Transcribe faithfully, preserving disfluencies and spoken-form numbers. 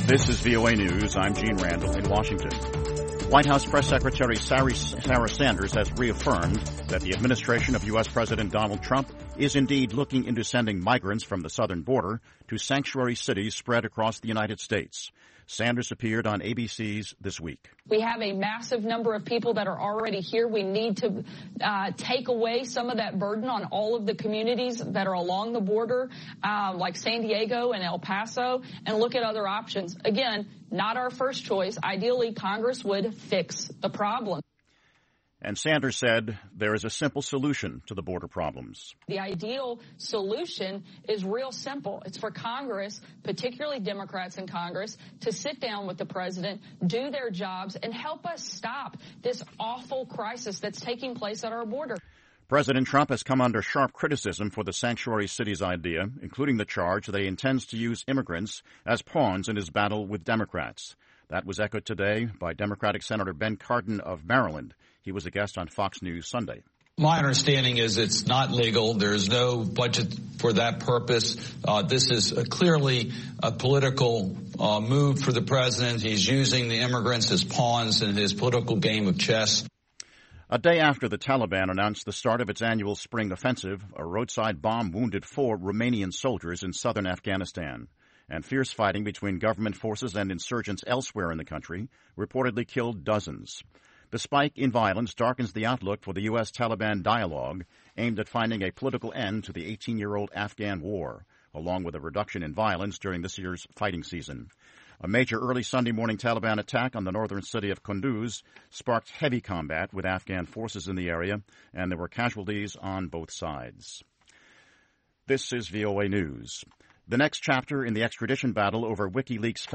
This is V O A News. I'm Gene Randall in Washington. White House Press Secretary Sarah Sanders has reaffirmed that the administration of U S. President Donald Trump is indeed looking into sending migrants from the southern border to sanctuary cities spread across the United States. Sanders appeared on A B C's This Week. We have a massive number of people that are already here. We need to uh, take away some of that burden on all of the communities that are along the border, uh, like San Diego and El Paso, and look at other options. Again, not our first choice. Ideally, Congress would fix the problem. And Sanders said there is a simple solution to the border problems. The ideal solution is real simple. It's for Congress, particularly Democrats in Congress, to sit down with the president, do their jobs, and help us stop this awful crisis that's taking place at our border. President Trump has come under sharp criticism for the sanctuary cities idea, including the charge that he intends to use immigrants as pawns in his battle with Democrats. That was echoed today by Democratic Senator Ben Cardin of Maryland. He was a guest on Fox News Sunday. My understanding is it's not legal. There's no budget for that purpose. Uh, this is a clearly a political uh, move for the president. He's using the immigrants as pawns in his political game of chess. A day after the Taliban announced the start of its annual spring offensive, a roadside bomb wounded four Romanian soldiers in southern Afghanistan. And fierce fighting between government forces and insurgents elsewhere in the country reportedly killed dozens. The spike in violence darkens the outlook for the U S. Taliban dialogue aimed at finding a political end to the eighteen-year-old Afghan war, along with a reduction in violence during this year's fighting season. A major early Sunday morning Taliban attack on the northern city of Kunduz sparked heavy combat with Afghan forces in the area, and there were casualties on both sides. This is V O A News. The next chapter in the extradition battle over WikiLeaks